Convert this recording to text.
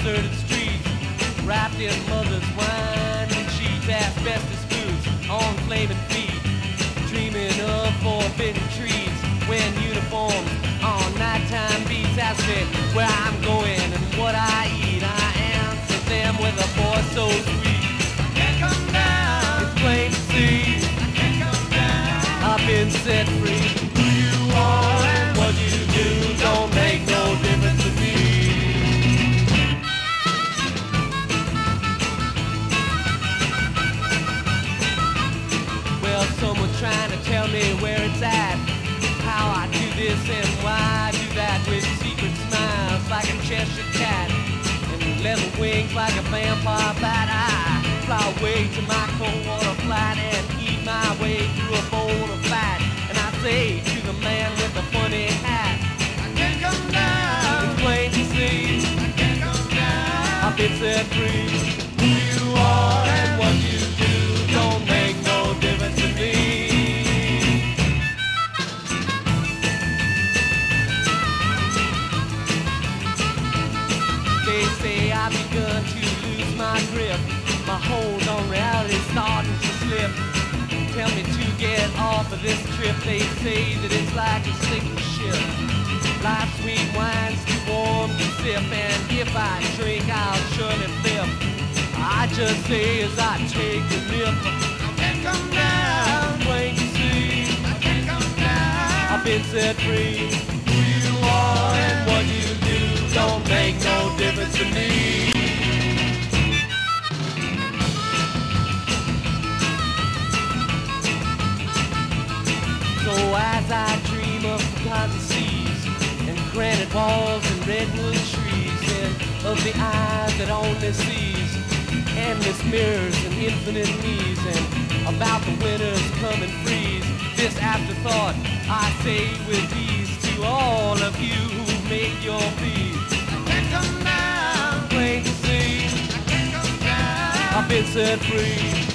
deserted streets, wrapped in mother's wine and sheets, asbestos boots on flaming feet, dreaming of forbidden treats, wearing uniforms on nighttime beats. Ask me where I'm going and what I eat. I answer them with a voice so sweet. I can't come down. It's plain to see. I can't come down. I've been set free. Who you are and what you do don't make no difference to me. Well, someone's trying to tell me where it's at, how I do this and why I do that, with secret smiles like a Cheshire cat and leather wings like a vampire bat. I fly away to my cold water flat and eat my way through a bowl of fat. And I say to the man with the funny hat, I can't come down. It's plain to see. I can't come down. I've been set free. Who you are and what you do don't make no difference to me. They say I've begun to lose my grip. My hold on reality's starting to slip. Tell me to get off of this trip. They say that it's like a sinking ship. Life's sweet wine's too warm to sip, and if I drink I'll surely flip. I just say as I take a nip, I can't come down. Plain to see, I can't come down. I've been set free. Who you are and what you do don't make no difference to me. So as I dream of forgotten seas and granite walls and redwood trees, and of the eyes that only sees endless mirrors and infinite knees, and about the winter's coming freeze, this afterthought I say with ease to all of you who make your pleas. I can't come down. Plain to see. I can't come down. I've been set free.